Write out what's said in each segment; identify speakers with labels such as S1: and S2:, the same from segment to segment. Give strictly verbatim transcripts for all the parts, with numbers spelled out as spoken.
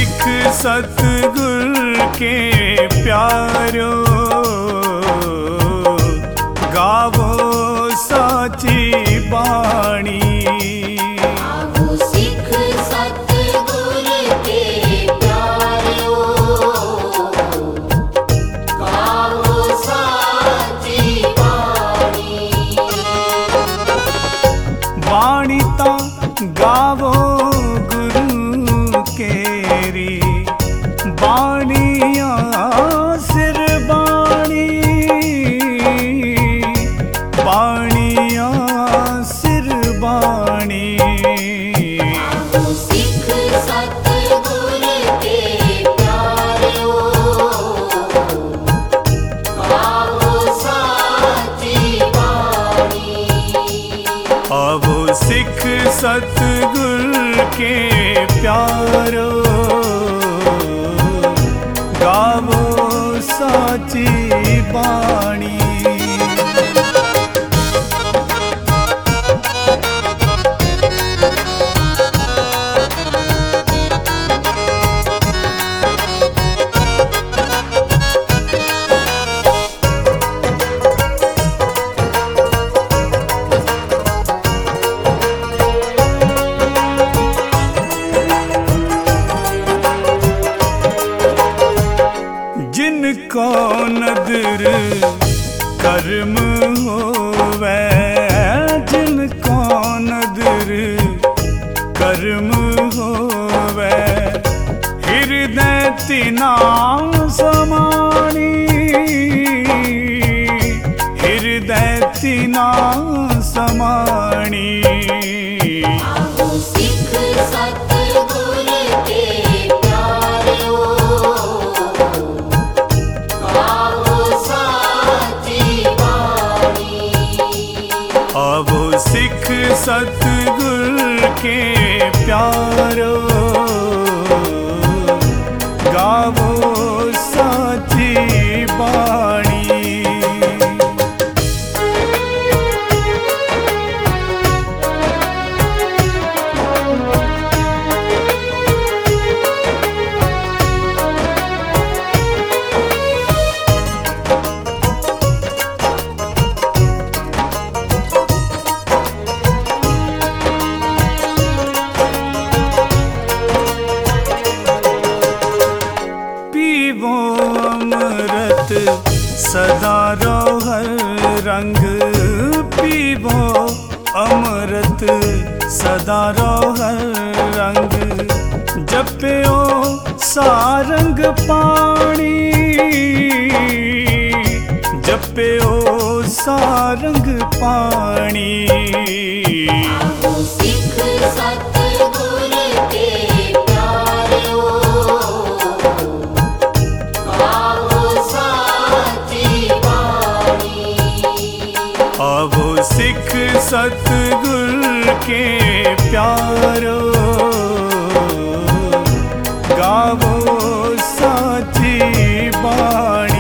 S1: सिख सतगुर के प्यारो, गावो साची बाणी।
S2: गावो सिख सतगुर के प्यारो, गावो साची बाणी।
S1: बाणी ता गावो गुरु केरी, बाणिया सिर बाणी, बाणिया सिर बाणी।
S2: गावो सिख सतगुर के प्यारो, गावो साची बाणी।
S1: आवो सिख सतगुर के प्यारो, गावो साची बाणी। जिनको नदर कर्म होवे, जिनको नदर कर्म होवे, हृदय तिना समाणी, हृदय तिना समाणी।
S2: गावो सिख सतगुर के प्यारो, गावो साची बाणी।
S1: आवो सिख सतगुर के प्यारो, गावो साची बाणी। पीवो अमृत सदा रोहर रंग, पीवो अमृत सदा रोहर रंग। जप्यो सारंग पाणी, जप्यो सारंग पाणी।
S2: गावो सिख सतगुर के प्यारो, गावो साची बाणी।
S1: आवो सिख सतगुर के प्यारो, गावो साची बाणी।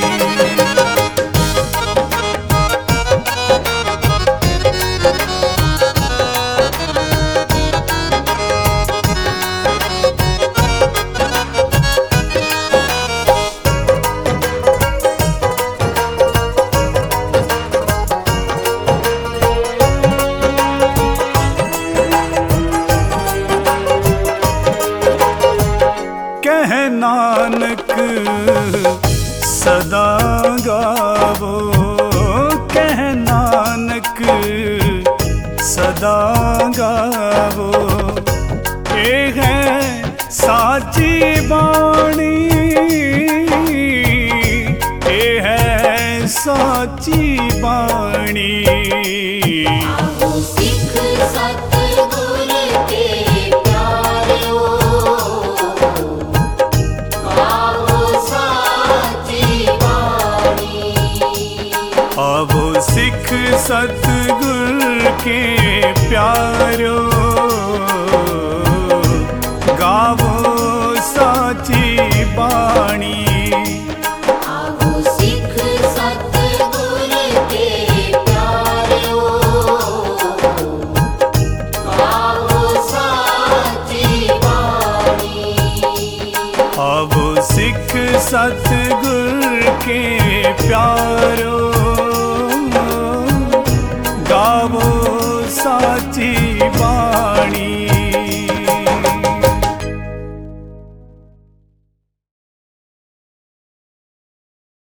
S1: कह नानक सदा गावो, कह नानक सदा गावो। ये है साची बाणी, ये है साची बाणी।
S2: गावो सिख सतगुर के प्यारो, गावो साची बाणी।
S1: आवो सिख सतगुर के प्यारो, गावो साची बाणी।
S2: गावो सिख सतगुर के प्यारो, गावो साची बाणी।
S1: सतगुर के प्यारो, गावो साची